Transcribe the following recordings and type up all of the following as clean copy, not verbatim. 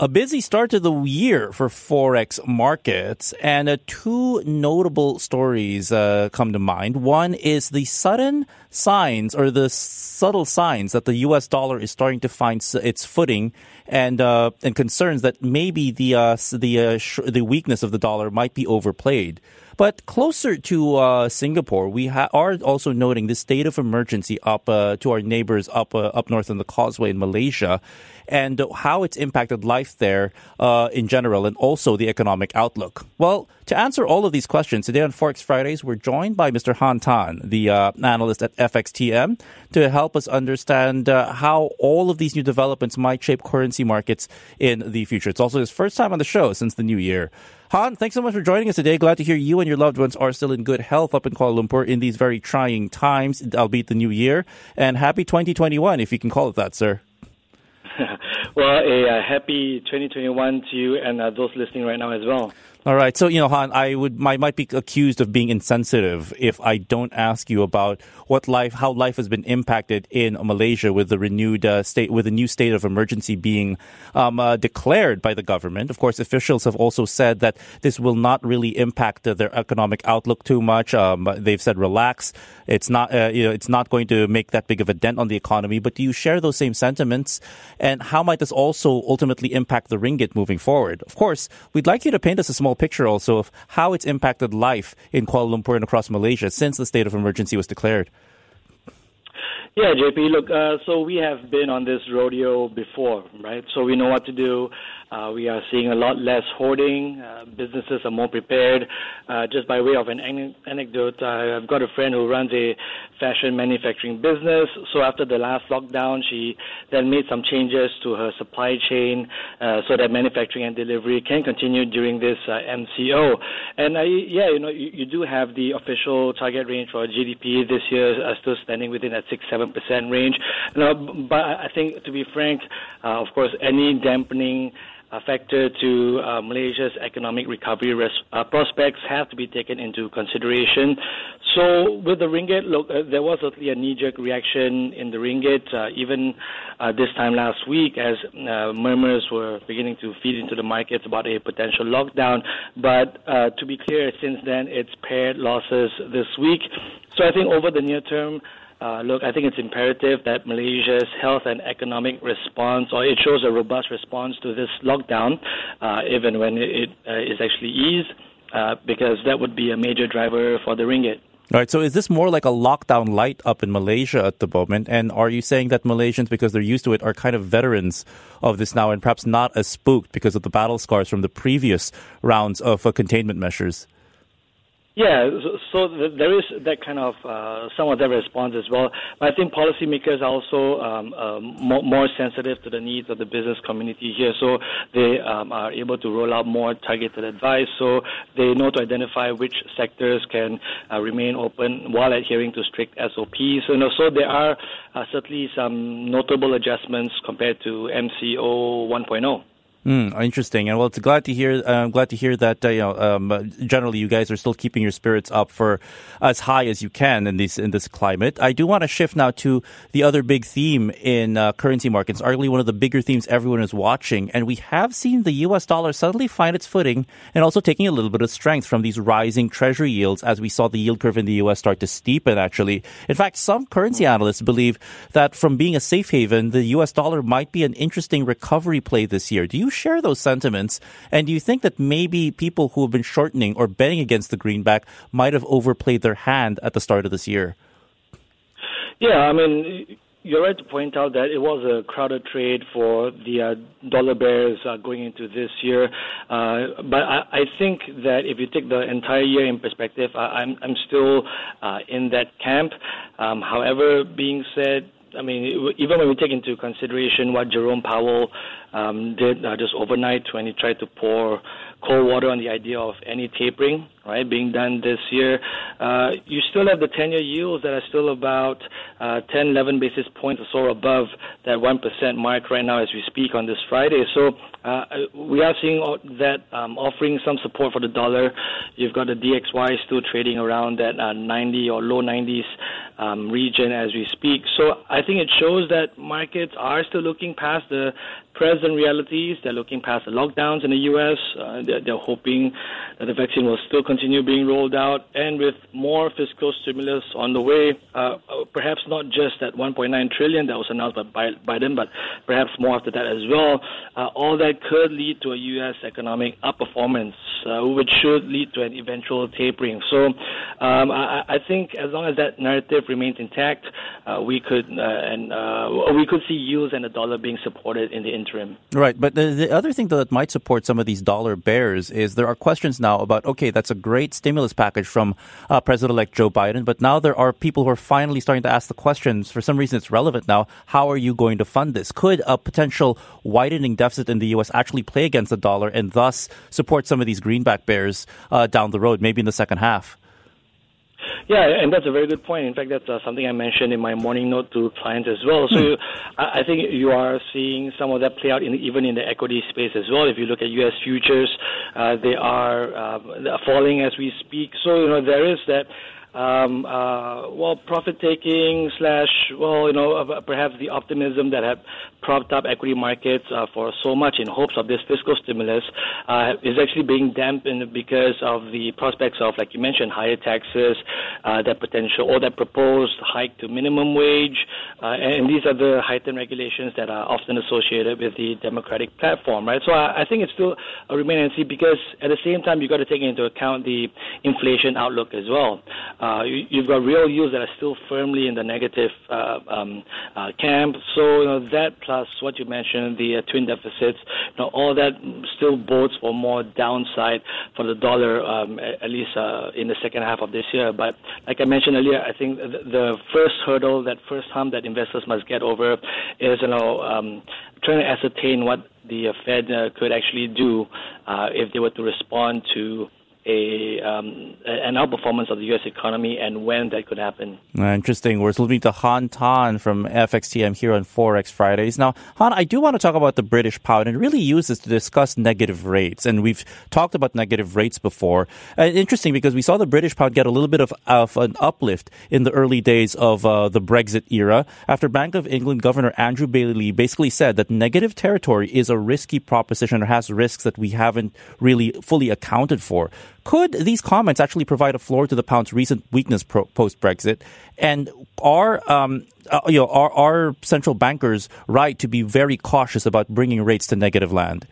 A busy start to the year for Forex markets, and two notable stories come to mind. One is the sudden signs or the subtle signs that the U.S. dollar is starting to find its footing, and concerns that maybe the weakness of the dollar might be overplayed. But closer to Singapore, we are also noting the state of emergency up to our neighbors up north on the Causeway in Malaysia, and how it's impacted life there in general, and also the economic outlook. Well, to answer all of these questions, today on Forex Fridays, we're joined by Mr. Han Tan, the analyst at FXTM, to help us understand how all of these new developments might shape currency markets in the future. It's also his first time on the show since the new year. Han, thanks so much for joining us today. Glad to hear you and your loved ones are still in good health up in Kuala Lumpur in these very trying times, albeit the new year. And happy 2021, if you can call it that, sir. Well, a happy 2021 to you and those listening right now as well. All right. So, Han, I might be accused of being insensitive if I don't ask you about how life has been impacted in Malaysia with the new state of emergency being declared by the government. Of course, officials have also said that this will not really impact their economic outlook too much. They've said relax. It's not going to make that big of a dent on the economy. But do you share those same sentiments? And how might this also ultimately impact the ringgit moving forward? Of course, we'd like you to paint us a small picture also of how it's impacted life in Kuala Lumpur and across Malaysia since the state of emergency was declared. Yeah, JP, look, so we have been on this rodeo before, right? So we know what to do. We are seeing a lot less hoarding. Businesses are more prepared. Just by way of an anecdote, I've got a friend who runs a fashion manufacturing business. So after the last lockdown, she then made some changes to her supply chain so that manufacturing and delivery can continue during this MCO. And you do have the official target range for GDP this year still standing within that 6-7% range. But I think, to be frank, of course, any dampening factor to Malaysia's economic recovery prospects have to be taken into consideration. So with the ringgit, look, there was certainly a knee-jerk reaction in the ringgit, even this time last week, as murmurs were beginning to feed into the markets about a potential lockdown. But to be clear, since then, it's paired losses this week. So I think over the near term, I think it's imperative that Malaysia's health and economic response, or it shows a robust response to this lockdown, even when it is actually eased, because that would be a major driver for the ringgit. All right, so is this more like a lockdown light up in Malaysia at the moment? And are you saying that Malaysians, because they're used to it, are kind of veterans of this now and perhaps not as spooked because of the battle scars from the previous rounds of containment measures? Yeah, so there is that kind of some of that response as well. But I think policymakers are also more sensitive to the needs of the business community here. So they are able to roll out more targeted advice. So they know to identify which sectors can remain open while adhering to strict SOPs. So there are certainly some notable adjustments compared to MCO 1.0. Interesting, and well, it's glad to hear. I'm glad to hear that generally you guys are still keeping your spirits up for as high as you can in this climate. I do want to shift now to the other big theme in currency markets, arguably one of the bigger themes everyone is watching, and we have seen the U.S. dollar suddenly find its footing and also taking a little bit of strength from these rising treasury yields as we saw the yield curve in the U.S. start to steepen. Actually, in fact, some currency analysts believe that from being a safe haven, the U.S. dollar might be an interesting recovery play this year. Do you share those sentiments? And do you think that maybe people who have been shortening or betting against the greenback might have overplayed their hand at the start of this year? Yeah, I mean, you're right to point out that it was a crowded trade for the dollar bears going into this year. But I think that if you take the entire year in perspective, I'm still in that camp. However, being said, I mean, even when we take into consideration what Jerome Powell did just overnight when he tried to pour cold water on the idea of any tapering, right, being done this year, you still have the 10-year yields that are still about 10, 11 basis points or so above that 1% mark right now as we speak on this Friday. So we are seeing that offering some support for the dollar. You've got the DXY still trading around that 90 or low 90s region as we speak. So I think it shows that markets are still looking past the present realities. They're looking past the lockdowns in the U.S. They're hoping that the vaccine will still continue being rolled out, and with more fiscal stimulus on the way, perhaps not just that $1.9 trillion that was announced by Biden, but perhaps more after that as well. All that could lead to a U.S. economic outperformance, which should lead to an eventual tapering. So I think as long as that narrative remains intact, we could see yields and the dollar being supported in the interim. Right, but the other thing that might support some of these dollar bears is there are questions now about, okay, that's a great stimulus package from President-elect Joe Biden, but now there are people who are finally starting to ask the questions. For some reason, it's relevant now. How are you going to fund this? Could a potential widening deficit in the U.S. actually play against the dollar and thus support some of these greenback bears down the road, maybe in the second half? Yeah, and that's a very good point. In fact, that's something I mentioned in my morning note to clients as well. So I think you are seeing some of that play out even in the equity space as well. If you look at U.S. futures, they are falling as we speak. So, there is that profit-taking / perhaps the optimism that had propped up equity markets for so much in hopes of this fiscal stimulus is actually being dampened because of the prospects of, like you mentioned, higher taxes, that potential or that proposed hike to minimum wage, and these are the heightened regulations that are often associated with the Democratic platform, right? So I think it's still a remain and see, because at the same time you've got to take into account the inflation outlook as well. You've got real yields that are still firmly in the negative camp. So that plus what you mentioned, the twin deficits, all that still bodes for more downside for the dollar, at least in the second half of this year. But like I mentioned earlier, I think the first hurdle, that first hump that investors must get over is trying to ascertain what the Fed could actually do if they were to respond to an outperformance of the U.S. economy and when that could happen. Interesting. We're listening to Han Tan from FXTM here on Forex Fridays. Now, Han, I do want to talk about the British pound and really use this to discuss negative rates. And we've talked about negative rates before. Interesting, because we saw the British pound get a little bit of an uplift in the early days of the Brexit era after Bank of England Governor Andrew Bailey basically said that negative territory is a risky proposition or has risks that we haven't really fully accounted for. Could these comments actually provide a floor to the pound's recent weakness post-Brexit? And are central bankers right to be very cautious about bringing rates to negative land?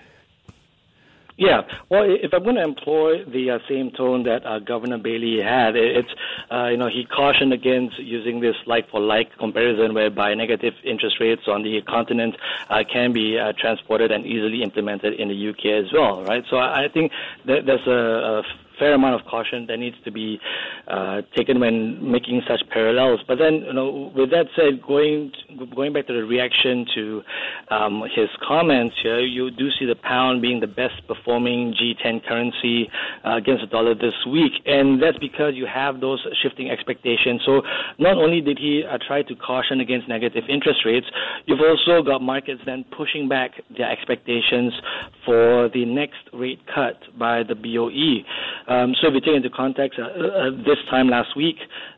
Yeah, well, if I'm going to employ the same tone that Governor Bailey had, it's, he cautioned against using this like-for-like comparison whereby negative interest rates on the continent can be transported and easily implemented in the UK as well, right? So I think that there's a fair amount of caution that needs to be taken when making such parallels. But then, with that said, going back to the reaction to his comments here, you do see the pound being the best performing G10 currency against the dollar this week, and that's because you have those shifting expectations. So not only did he try to caution against negative interest rates, you've also got markets then pushing back their expectations for the next rate cut by the BOE. So if you take into context, this time last week,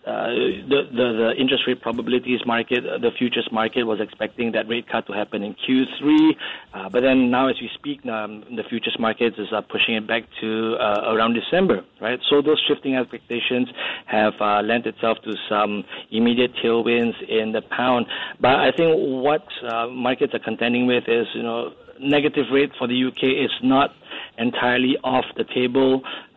the interest rate probabilities market, the futures market was expecting that rate cut to happen in Q3. But then now as we speak, the futures market is pushing it back to around December, right? So those shifting expectations have lent itself to some immediate tailwinds in the pound. But I think what markets are contending with is, negative rate for the UK is not entirely off the table.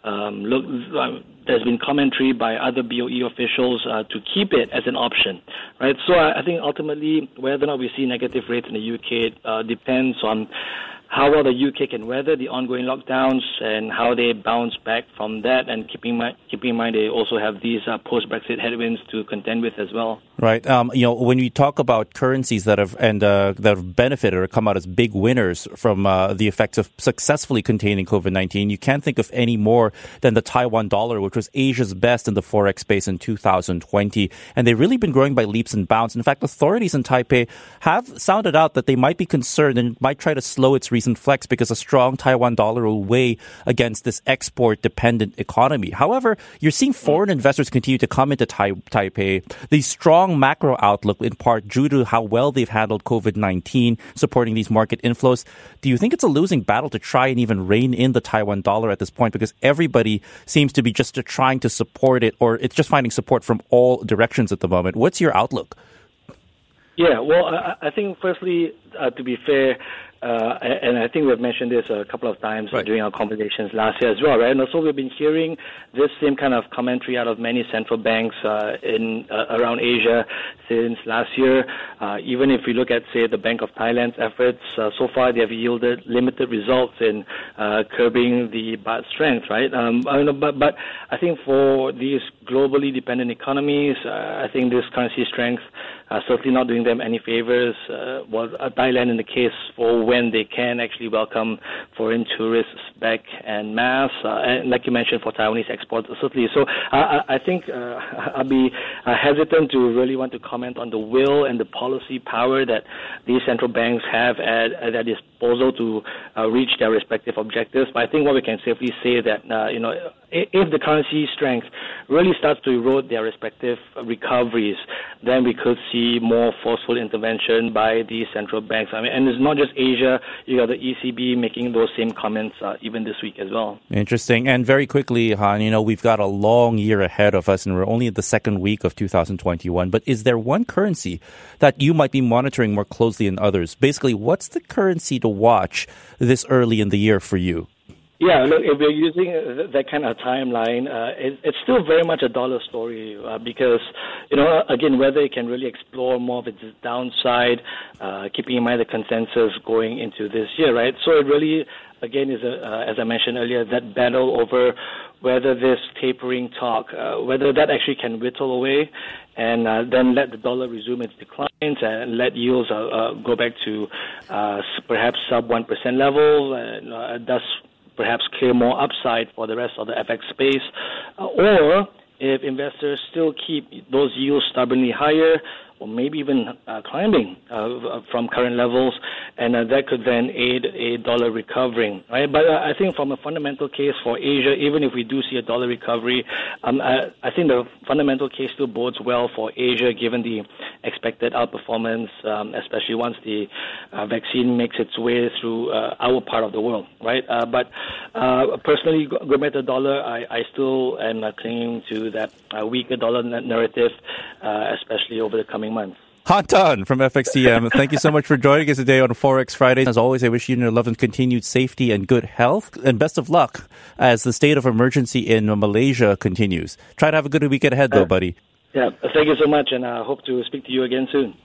There's been commentary by other BOE officials to keep it as an option, right? So I think ultimately whether or not we see negative rates in the UK depends on how well the UK can weather the ongoing lockdowns and how they bounce back from that, and keeping in mind they also have these post-Brexit headwinds to contend with as well. Right. When we talk about currencies that have benefited or come out as big winners from the effects of successfully containing COVID-19, you can't think of any more than the Taiwan dollar, which was Asia's best in the forex space in 2020, and they've really been growing by leaps and bounds. In fact, authorities in Taipei have sounded out that they might be concerned and might try to slow its recent flex because a strong Taiwan dollar will weigh against this export-dependent economy. However, you're seeing foreign investors continue to come into Taipei. These strong strong macro outlook in part due to how well they've handled COVID-19, supporting these market inflows. Do you think it's a losing battle to try and even rein in the Taiwan dollar at this point? Because everybody seems to be just trying to support it, or it's just finding support from all directions at the moment. What's your outlook? Yeah, well, I think firstly, to be fair, and I think we've mentioned this a couple of times during our conversations last year as well, right? And also we've been hearing this same kind of commentary out of many central banks in around Asia since last year. Even if we look at, say, the Bank of Thailand's efforts, so far they have yielded limited results in curbing the baht strength, right? But I think for these globally dependent economies, I think this currency strength certainly not doing them any favors. Thailand in the case for when they can actually welcome foreign tourists back en masse, and like you mentioned, for Taiwanese exports, certainly. So I think I'll be hesitant to really want to comment on the will and the policy power that these central banks have at their disposal to reach their respective objectives. But I think what we can safely say that, if the currency strength really starts to erode their respective recoveries, then we could see more forceful intervention by these central banks. I mean, and it's not just Asia. You got the ECB making those same comments even this week as well. Interesting. And very quickly, Han, we've got a long year ahead of us, and we're only at the second week of 2021. But is there one currency that you might be monitoring more closely than others? Basically, what's the currency to watch this early in the year for you? Yeah, look, if we're using that kind of timeline, it's still very much a dollar story because, again, whether it can really explore more of its downside, keeping in mind the consensus going into this year, right? So it really, again, is, as I mentioned earlier, that battle over whether this tapering talk, whether that actually can whittle away and then let the dollar resume its declines and let yields go back to perhaps sub 1% level, thus perhaps clear more upside for the rest of the FX space, or if investors still keep those yields stubbornly higher, or maybe even climbing from current levels, and that could then aid a dollar recovering, right? But I think from a fundamental case for Asia, even if we do see a dollar recovery, I think the fundamental case still bodes well for Asia, given the expected outperformance, especially once the vaccine makes its way through our part of the world, right? But personally, going back to the dollar, I still am clinging to that weaker dollar narrative, especially over the coming months. Han Tan from FXTM, thank you so much for joining us today on Forex Friday. As always, I wish you and your loved ones continued safety and good health, and best of luck as the state of emergency in Malaysia continues. Try to have a good weekend ahead, though, buddy. Yeah, thank you so much, and I hope to speak to you again soon.